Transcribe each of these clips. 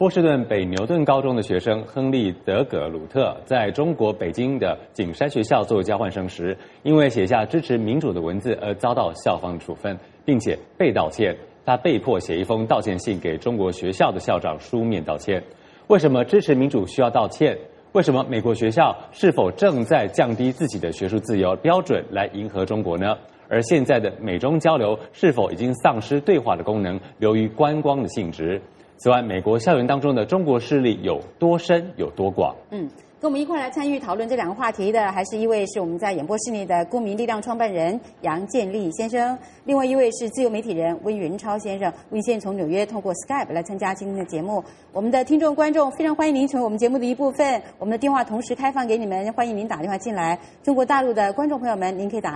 波士顿北牛顿高中的学生亨利·德葛鲁特在中国北京的景山学校做交换生时，因为写下支持民主的文字而遭到校方处分，并且被道歉。他被迫写一封道歉信给中国学校的校长书面道歉。为什么支持民主需要道歉？为什么美国学校是否正在降低自己的学术自由标准来迎合中国呢？而现在的美中交流是否已经丧失对话的功能，流于观光的性质？此外，美国校园当中的中国势力有多深有多广？ 跟我们一块来参与讨论这两个话题的，还是一位是我们在演播室内的公民力量创办人杨建立先生，另外一位是自由媒体人温元超先生。温先生从纽约透过 Skype 来参加今天的节目。我们的听众观众非常欢迎您成为我们节目的一部分，我们的电话同时开放给你们，欢迎您打电话进来。中国大陆的观众朋友们，您可以打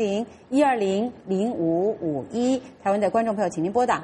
400-120-0551，台湾的观众朋友请您拨打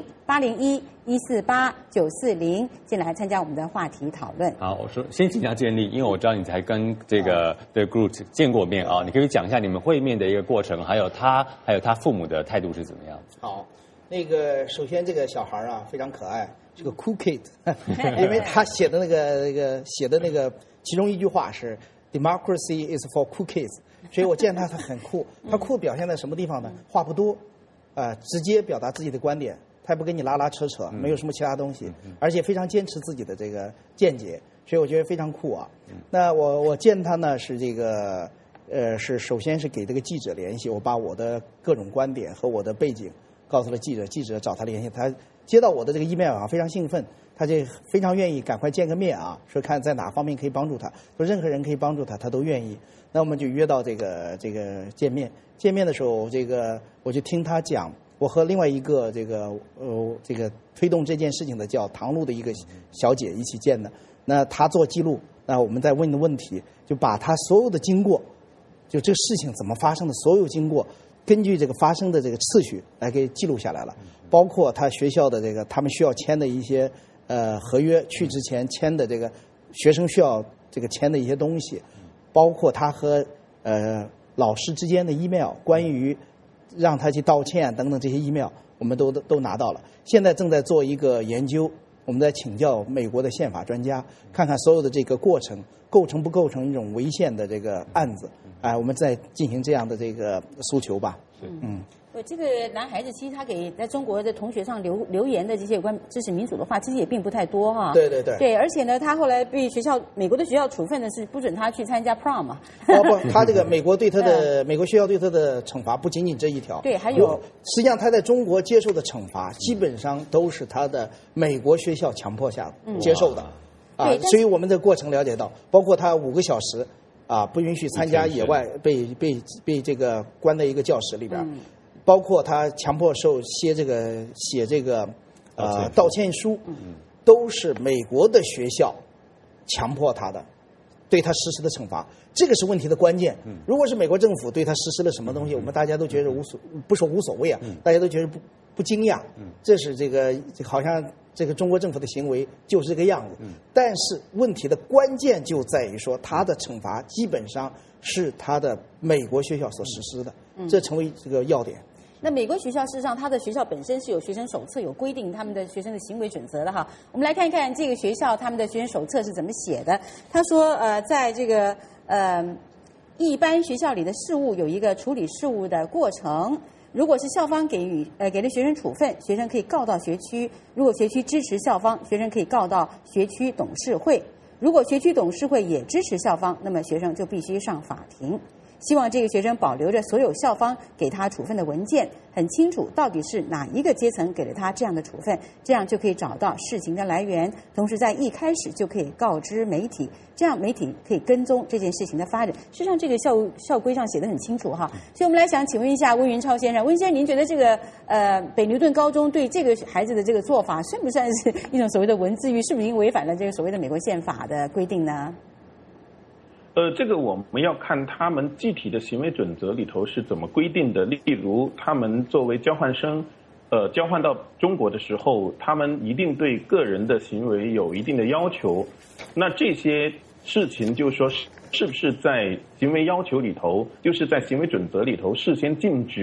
00-801-148-940进来参加我们的话题讨论。 好，我说先请教建立，因为我知道你才跟这个的 Groot 见过面啊，你可以讲一下你们会面的一个过程，还有他父母的态度是怎么样？ 好，首先这个小孩啊非常可爱，是个 cool kid， 因为他写的那个其中一句话是 Democracy is for cool kids， 所以我见他很酷。他酷表现在什么地方呢？话不多，直接表达自己的观点。他也不跟你拉拉扯扯，没有什么其他东西，而且非常坚持自己的这个见解，所以我觉得非常酷啊。那我见他呢是是首先是给这个记者联系，我把我的各种观点和我的背景告诉了记者，记者找他联系，他接到我的这个 email 啊，非常兴奋，他就非常愿意赶快见个面啊，说看在哪方面可以帮助他，说任何人可以帮助他，他都愿意。那我们就约到这个见面的时候，我就听他讲。我和另外一个推动这件事情的叫唐露的一个小姐一起见的，那她做记录，那我们在问的问题，就把她所有的经过，就这个事情怎么发生的所有经过，根据这个发生的这个次序来给记录下来了，包括他学校的他们需要签的一些合约，去之前签的这个学生需要签的一些东西，包括他和老师之间的 email， 关于让他去道歉等等这些 email， 我们都拿到了。现在正在做一个研究，我们在请教美国的宪法专家，看看所有的这个过程构成不构成一种违宪的这个案子。我们再进行这样的这个诉求吧。 这个男孩子其实他给在中国的同学上留言的这些有关支持民主的话，其实也并不太多哈。对，而且呢，他后来被美国的学校处分的是不准他去参加 prom 嘛。 不，他这个美国学校对他的惩罚不仅仅这一条。 对，还有实际上他在中国接受的惩罚基本上都是他的美国学校强迫下接受的。所以我们这个过程了解到，包括他5个小时不允许参加野外，被这个关在一个教室里边。包括他强迫写这个道歉书，都是美国的学校强迫他的，对他实施的惩罚，这个是问题的关键。如果是美国政府对他实施了什么东西，我们大家都觉得不说无所谓啊，大家都觉得不惊讶。这是好像这个中国政府的行为就是这个样子。但是问题的关键就在于说，他的惩罚基本上是他的美国学校所实施的，这成为这个要点。 那美国学校事实上，他的学校本身是有学生手册，有规定他们的学生的行为准则的哈。我们来看一看这个学校他们的学生手册是怎么写的。他说，在这个一般学校里的事务有一个处理事务的过程。如果是校方给了学生处分，学生可以告到学区；如果学区支持校方，学生可以告到学区董事会；如果学区董事会也支持校方，那么学生就必须上法庭。希望这个学生保留着所有校方给他处分的文件，很清楚到底是哪一个阶层给了他这样的处分，这样就可以找到事情的来源，同时在一开始就可以告知媒体，这样媒体可以跟踪这件事情的发展。事实上，这个校规上写得很清楚哈。所以我们来想请问一下温元超先生，温先生，您觉得这个北牛顿高中对这个孩子的这个做法，算不算是一种所谓的文字狱？是不是已经违反了这个所谓的美国宪法的规定呢？ 这个我们要看他们具体的行为准则里头是怎么规定的。例如，他们作为交换生，交换到中国的时候，他们一定对个人的行为有一定的要求。那这些事情，就是说，是不是在行为要求里头，就是在行为准则里头事先禁止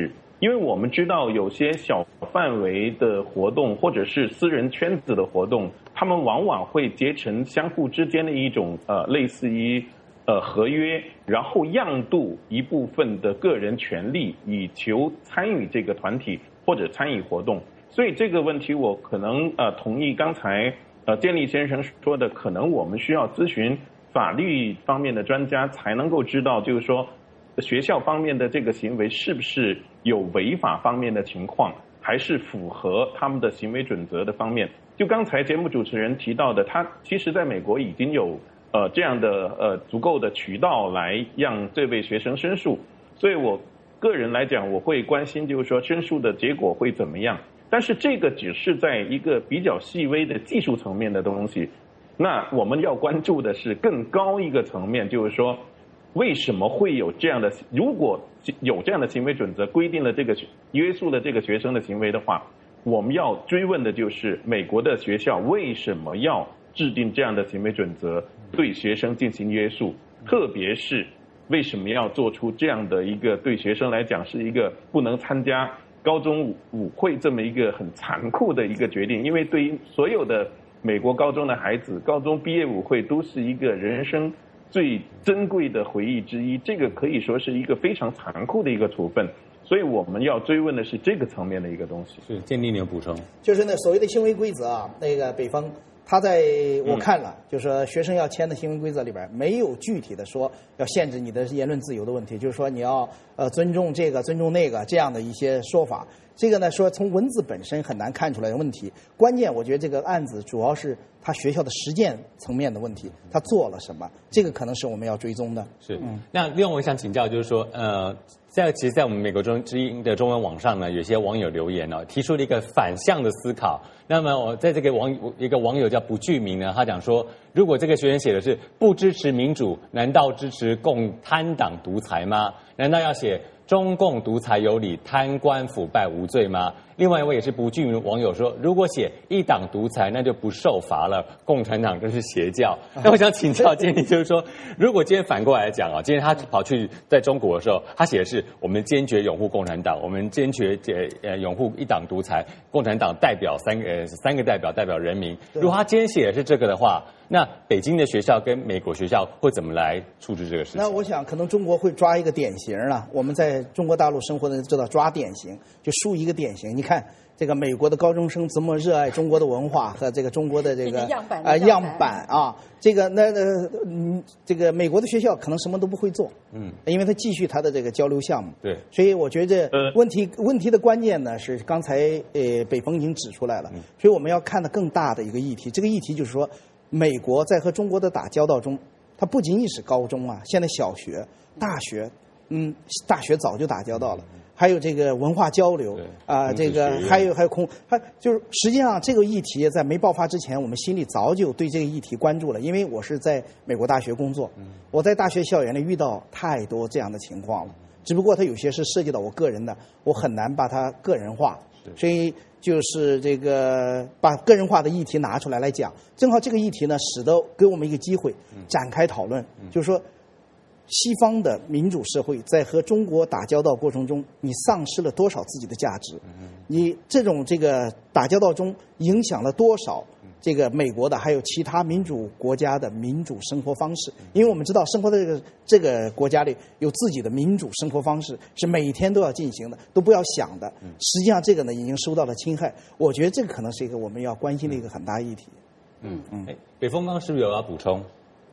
因为我们知道有些小范围的活动或者是私人圈子的活动，他们往往会结成相互之间的一种类似于合约，然后让渡一部分的个人权利，以求参与这个团体或者参与活动。所以这个问题我可能同意刚才建立先生说的，可能我们需要咨询法律方面的专家才能够知道，就是说学校方面的这个行为是不是有违法方面的情况，还是符合他们的行为准则的方面。就刚才节目主持人提到的，他其实在美国已经有这样的足够的渠道来让这位学生申诉，所以我个人来讲，我会关心就是说申诉的结果会怎么样。但是这个只是在一个比较细微的技术层面的东西，那我们要关注的是更高一个层面，就是说为什么会有这样的，如果有这样的行为准则规定了这个约束了这个学生的行为的话，我们要追问的就是美国的学校为什么要制定这样的行为准则对学生进行约束，特别是为什么要做出这样的一个对学生来讲是一个不能参加高中舞会这么一个很残酷的一个决定。因为对于所有的美国高中的孩子，高中毕业舞会都是一个人生最珍贵的回忆之一，这个可以说是一个非常残酷的一个处分，所以我们要追问的是这个层面的一个东西。 是建立你有补充？ 就是那所谓的行为规则啊，那个北方他在我看了，就是说学生要签的行为规则里边没有具体的说要限制你的言论自由的问题，就是说你要尊重这个尊重那个这样的一些说法。这个呢说从文字本身很难看出来的问题，关键我觉得这个案子主要是他学校的实践层面的问题，他做了什么，这个可能是我们要追踪的。 是，那另外我想请教就是说，其实，在我们美国之音的中文网上呢，有些网友留言提出了一个反向的思考。那么我在这个一个网友叫不具名呢，他讲说，如果这个学生写的是不支持民主，难道支持共产党独裁吗？难道要写中共独裁有理，贪官腐败无罪吗？另外一位也是不具名网友说，如果写一党独裁，那就不受罚了，共产党真是邪教。那我想请教建议，就是说，如果今天反过来讲今天他跑去在中国的时候，他写的是我们坚决拥护共产党，我们坚决拥护一党独裁，共产党代表三个代表人民。如果他今天写的是这个的话，那北京的学校跟美国学校会怎么来处置这个事情？ 那我想可能中国会抓一个典型了，我们在中国大陆生活的人知道抓典型，就树一个典型。你看这个美国的高中生这么热爱中国的文化和这个中国的这个样板啊，这个这个美国的学校可能什么都不会做，因为他继续他的这个交流项目。 对， 所以我觉得问题的关键呢是刚才北峰已经指出来了，所以我们要看的更大的一个议题，这个议题就是说，美国在和中国的打交道中，它不仅仅是高中啊，现在小学、大学，大学早就打交道了。还有这个文化交流这个还有就是实际上这个议题在没爆发之前，我们心里早就对这个议题关注了。因为我是在美国大学工作，我在大学校园里遇到太多这样的情况了。只不过它有些是涉及到我个人的，我很难把它个人化，所以就是这个把个人化的议题拿出来讲。正好这个议题呢，使得给我们一个机会展开讨论，就是说，西方的民主社会在和中国打交道过程中，你丧失了多少自己的价值？你这个打交道中影响了多少这个美国的还有其他民主国家的民主生活方式？因为我们知道生活的这个国家里有自己的民主生活方式，是每天都要进行的，都不要想的。实际上这个呢已经受到了侵害，我觉得这个可能是一个我们要关心的一个很大议题。 北峰刚是不是有要补充？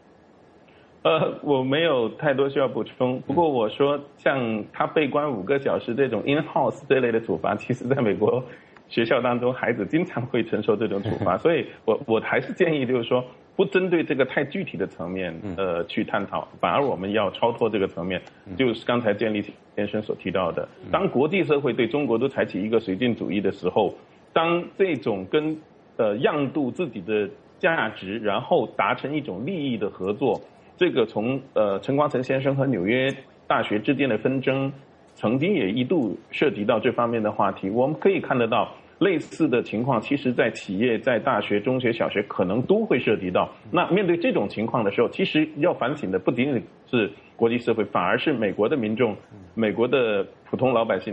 我没有太多需要补充。不过我说，像他被关5个小时这种 in-house 这类的处罚，其实在美国学校当中，孩子经常会承受这种处罚。所以我还是建议，就是说，不针对这个太具体的层面，去探讨，反而我们要超脱这个层面。就是刚才建立先生所提到的，当国际社会对中国都采取一个绥靖主义的时候，当这种跟让渡自己的价值，然后达成一种利益的合作。这个从陈光诚先生和纽约大学之间的纷争，曾经也一度涉及到这方面的话题。我们可以看得到类似的情况，其实在企业、在大学、中学、小学可能都会涉及到。那面对这种情况的时候，其实要反省的不仅仅是国际社会，反而是美国的民众、美国的普通老百姓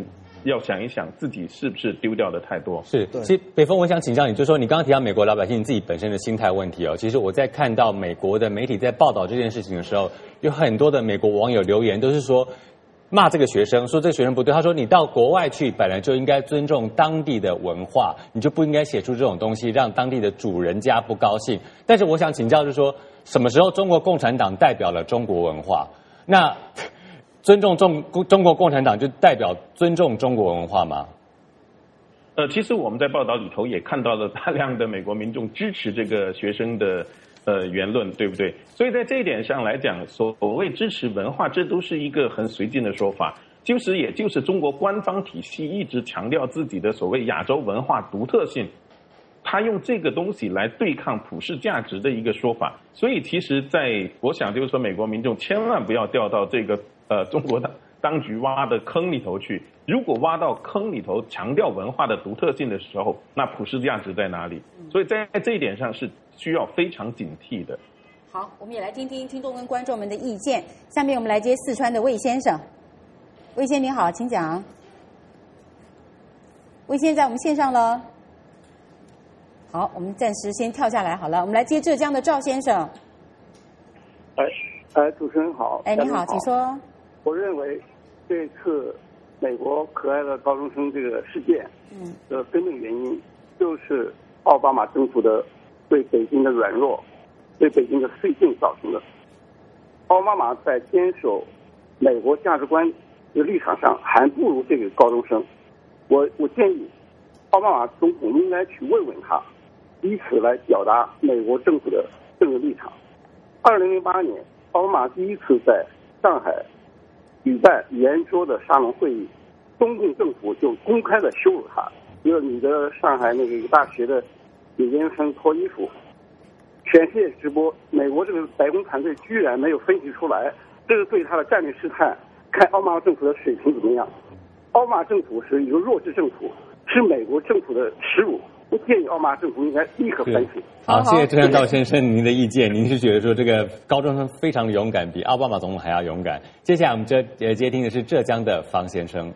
要想一想自己是不是丢掉的太多。 是，其实北风，我想请教你，就是说你刚刚提到美国老百姓自己本身的心态问题哦。其实我在看到美国的媒体在报道这件事情的时候，有很多的美国网友留言都是说骂这个学生，说这个学生不对。他说你到国外去本来就应该尊重当地的文化，你就不应该写出这种东西，让当地的主人家不高兴。但是我想请教，就是说什么时候中国共产党代表了中国文化？那尊重中国共产党就代表尊重中国文化吗？ 其实我们在报道里头也看到了大量的美国民众支持这个学生的言论，对不对？所以在这一点上来讲，所谓支持文化，这都是一个很随便的说法。其实也就是中国官方体系一直强调自己的所谓亚洲文化独特性，他用这个东西来对抗普世价值的一个说法。所以其实我想就是说，美国民众千万不要掉到这个中国当局挖的坑里头去。如果挖到坑里头强调文化的独特性的时候，那普世价值在哪里？所以在这一点上是需要非常警惕的。 好，我们也来听听听众跟观众们的意见。下面我们来接四川的魏先生。魏先生你好，请讲。魏先生在我们线上了。好，我们暂时先跳下来好了。我们来接浙江的赵先生。 主持人好。 你好，请说。 我认为这次美国可爱的高中生这个事件，的根本原因就是奥巴马政府的对北京的软弱，对北京的绥靖造成的。奥巴马在坚守美国价值观的立场上还不如这个高中生。我建议奥巴马总统应该去问问他，以此来表达美国政府的政治立场。2008年，奥巴马第一次在上海举办圆桌的沙龙会议，中共政府就公开的羞辱他，就是你的上海那个大学的女研究生脱衣服，全世界直播，美国这个白宫团队居然没有分析出来，这是对他的战略试探，看奥巴马政府的水平怎么样。奥巴马政府是一个弱智政府，是美国政府的耻辱。我建议奥巴马政府应该立刻反省。 好，谢谢浙江赵先生您的意见。您是觉得说这个高中生非常的勇敢，比奥巴马总统还要勇敢。接下来我们接听的是浙江的方先生。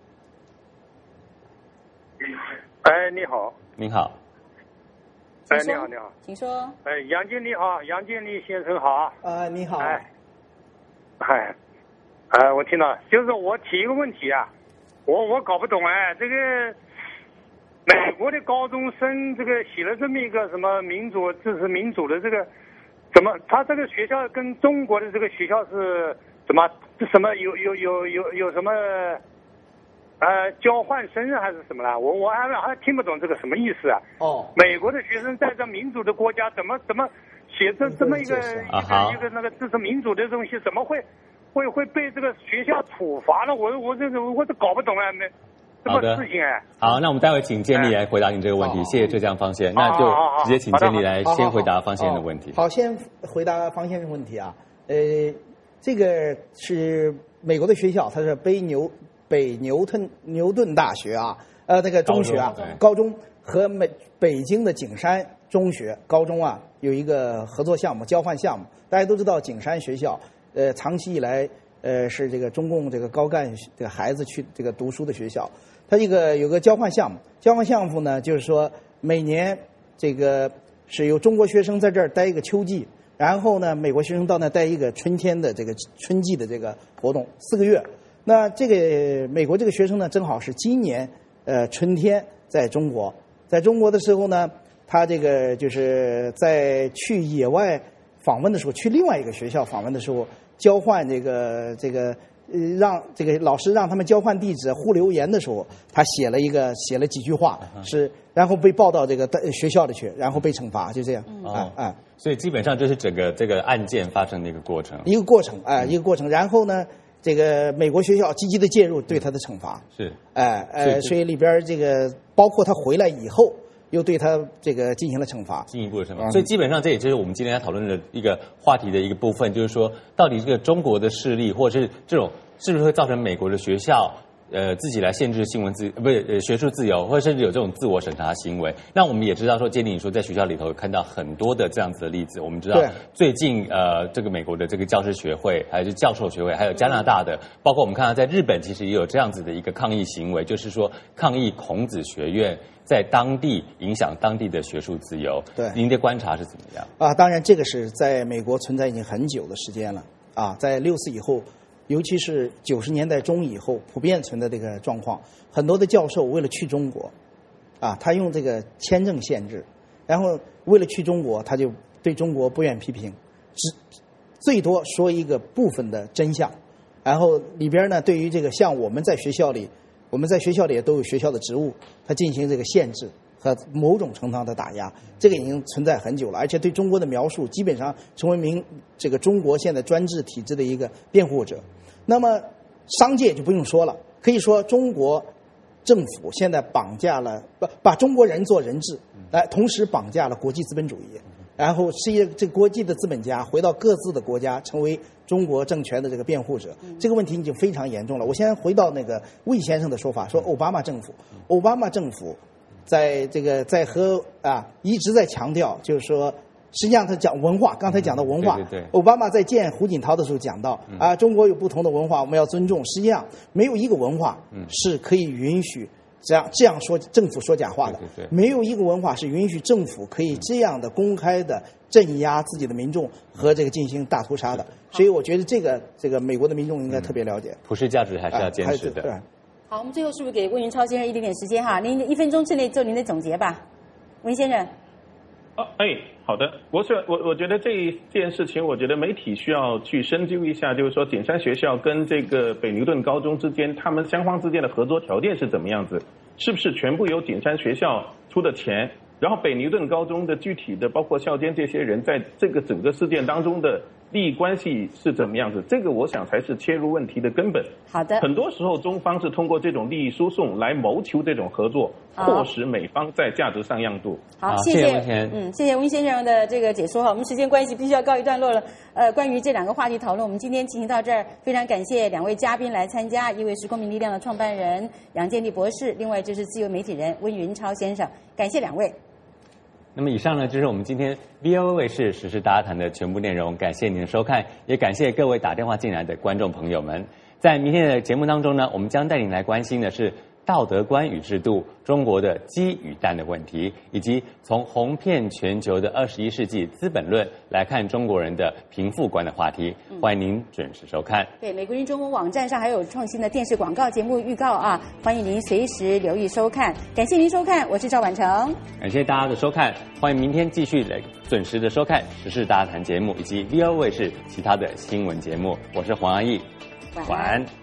你好。 您好。 你好，你好， 请说。 杨经理好，杨经理先生好。 你好。 我听到，就是我提一个问题啊，我搞不懂这个。美国的高中生这个写了这么一个什么民主支持民主的这个，怎么他这个学校跟中国的这个学校是什么有什么交换生还是什么啦？我还听不懂这个什么意思啊？美国的学生在这民主的国家怎么写这么一个那个支持民主的东西，怎么会被这个学校处罚呢？我这搞不懂啊， 好的，好，那我们待会请建立来回答您这个问题。谢谢浙江方先，那就直接请建立来先回答方先生的问题。 好，先回答方先生问题啊。这个是美国的学校，它是北牛顿大学啊，那个中学啊，高中和北京的景山中学高中啊有一个合作项目、交换项目。大家都知道景山学校，长期以来是这个中共这个高干这个孩子去这个读书的学校。它有个交换项目，交换项目呢，就是说每年这个是由中国学生在这儿待一个秋季，然后呢，美国学生到那待一个春天的这个春季的这个活动4个月。那这个美国这个学生呢，正好是今年春天在中国的时候呢，他这个就是在去野外访问的时候，去另外一个学校访问的时候，交换这个让这个老师让他们交换地址互留言的时候，他写了几句话，然后被报到这个学校里去，然后被惩罚，就这样。 所以基本上这是整个这个案件发生的一个过程。 一个过程。然后呢，这个美国学校积极的介入对他的惩罚。 是。 所以里边这个包括他回来以后，又对他这个进行了惩罚， 进一步的惩罚。所以基本上这也就是我们今天要讨论的一个话题的一个部分，就是说到底这个中国的势力或者是这种是不是会造成美国的学校自己来限制新闻学术自由，或者甚至有这种自我审查行为。那我们也知道说，杰尼你说在学校里头看到很多的这样子的例子。我们知道最近这个美国的这个教师学会，还有教授学会，还有加拿大的，包括我们看到在日本其实也有这样子的一个抗议行为，就是说抗议孔子学院在当地影响当地的学术自由。 对， 您的观察是怎么样？ 当然这个是在美国存在已经很久的时间了在6·4以后。尤其是90年代中以后，普遍存在这个状况。很多的教授为了去中国，他用这个签证限制，然后为了去中国，他就对中国不愿批评，最多说一个部分的真相。然后里边呢，对于这个像我们在学校里也都有学校的职务，他进行这个限制和某种程度上的打压，这个已经存在很久了，而且对中国的描述基本上成为这个中国现在专制体制的一个辩护者。那么商界就不用说了，可以说中国政府现在把中国人做人质，同时绑架了国际资本主义，然后这个国际的资本家回到各自的国家，成为中国政权的这个辩护者。这个问题已经非常严重了。我先回到那个魏先生的说法，说奥巴马政府在一直在强调，就是说，实际上他讲文化，刚才讲到文化， 对， 奥巴马在见胡锦涛的时候讲到中国有不同的文化，我们要尊重。实际上没有一个文化是可以允许这样说政府说假话的， 对， 没有一个文化是允许政府可以这样的公开的镇压自己的民众和这个进行大屠杀的。所以我觉得这个美国的民众应该特别了解， 普世价值还是要坚持的。 对。 好，我们最后是不是给温云超先生一点点时间哈？您1分钟之内做您的总结吧，温先生。 好的，我觉得这一件事情，我觉得媒体需要去深究一下，就是说景山学校跟这个北牛顿高中之间，他们双方之间的合作条件是怎么样子？是不是全部由景山学校出的钱？然后北牛顿高中的具体的，包括校监这些人，在这个整个事件当中的利益关系是怎么样子？这个我想才是切入问题的根本。 好的。 很多时候中方是通过这种利益输送来谋求这种合作，迫使美方在价值上让渡。 好，谢谢温先生的这个解说哈。我们时间关系必须要告一段落了。关于这2个话题讨论，我们今天进行到这儿。非常感谢2位嘉宾来参加，一位是公民力量的创办人杨建立博士，另外就是自由媒体人温云超先生。感谢2位。 那么以上呢，就是我们今天 VOA 卫视时事大家谈的全部内容。感谢您的收看，也感谢各位打电话进来的观众朋友们。在明天的节目当中呢，我们将带您来关心的是道德观与制度、中国的鸡与蛋的问题，以及从红遍全球的21世纪资本论来看中国人的贫富观的话题。欢迎您准时收看。 对，美国人中文网站上还有创新的电视广告节目预告啊，欢迎您随时留意收看。感谢您收看，我是赵婉成。 感谢大家的收看，欢迎明天继续来准时的收看时事大家谈节目以及 VOA 卫视其他的新闻节目。我是黄阿义，晚安。